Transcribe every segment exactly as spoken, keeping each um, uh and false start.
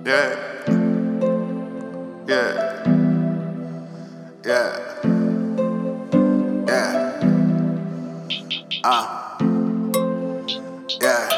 Yeah. Yeah. Yeah. Yeah. Uh. Yeah.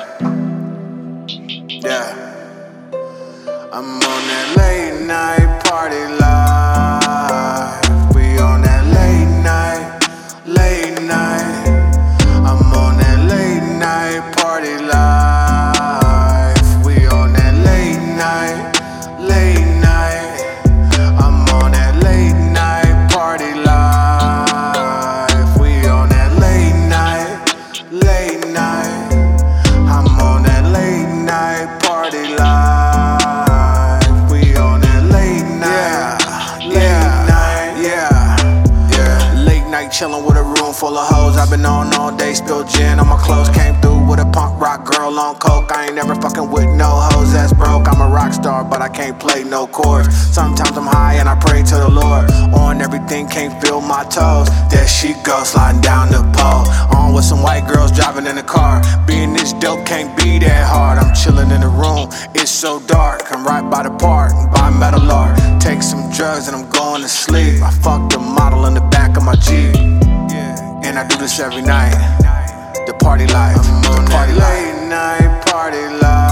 Yeah. I'm on that late night party life. We on that late night, late night. I'm on that late night party life. We on that late night, late night. I'm on that late night party life. We on that late night, late night. I'm on that late night party life. We on that late night, yeah, late night, yeah, yeah. Late night chillin' with a room full of hoes. I've been on all day, spilled gin on my clothes. Came through with a punk rock girl on coke. I ain't never fucking with no hoes that's broke. I'm a rock star, but I can't play no chords. Sometimes I'm high and I pray to the Lord. On everything, can't feel my toes. There she goes, sliding down the pole. On with some white girls driving in the car. Being this dope can't be that hard. I'm chillin' in the room, it's so dark. I'm right by the park, by Metal Art. Take some drugs and I'm going to sleep. I fucked the model in the back of my Jeep. And I do this every night. The party life, I'm on the party that late night party life.